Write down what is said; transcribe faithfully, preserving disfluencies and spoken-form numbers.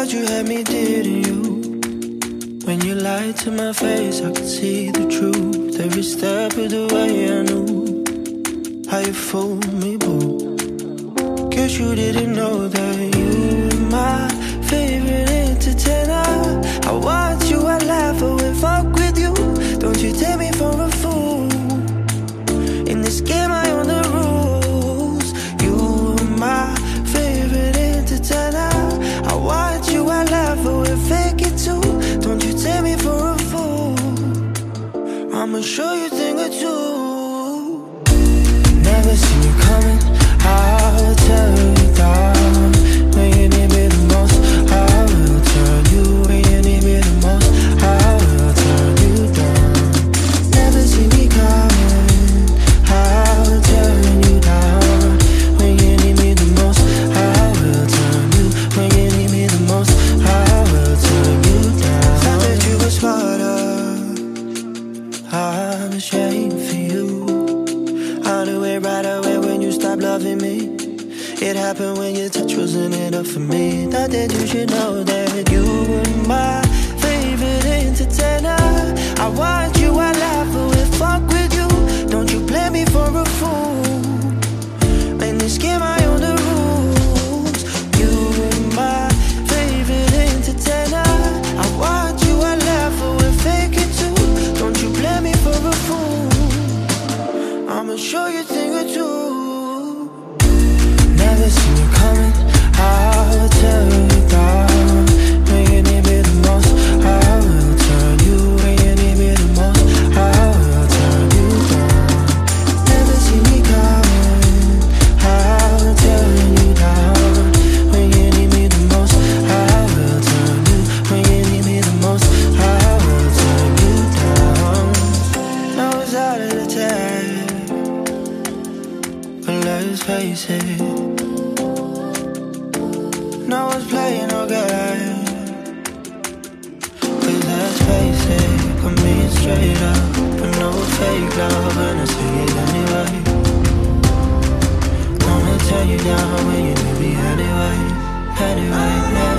thought you had me, didn't you? When you lied to my face, I could see the truth. Every step of the way I knew how you fooled me, boo. Guess you didn't know that you were my favorite entertainer. I watch you, I laugh, I will fuck with you. Don't you take me for a fool. In this game I own the rules. You were my favorite entertainer. I watch you, I laugh, I will fake it too. Don't you take me for a fool. I'ma show you a thing or two. Never seen you coming, I'll tell you down. When you need me the most, I will turn you. When you need me the most, I will turn you down. Never see me coming, I'll turn you down. When you need me the most, I will turn you. When you need me the most, I will turn you down. Thought that you were smarter, I'm ashamed for you. I knew it right away when you stopped loving me. It happened when your touch wasn't enough for me. Thought that you should know that you were my favorite entertainer. I watch you, I laugh, I will fuck with you. Don't you play me for a fool. In this game I own the rules. You were my favorite entertainer. I watch you, I laugh, I will fake it too. Don't you play me for a fool. I'ma show you a thing or two. Never seen you coming, I'll tell you down. When you need me the most, I will turn you. When you need me the most, I will turn you down. Never seen me coming, I'll tell you down. When you need me the most, I will turn you. When you need me the most, I will turn you down. Now it's out of the tag, but let's face it, no one's playing no game. Cause let's face it, I'm being straight up, but no fake love, and I say it anyway. Gonna tell you down when you need me anyway. Anyway, now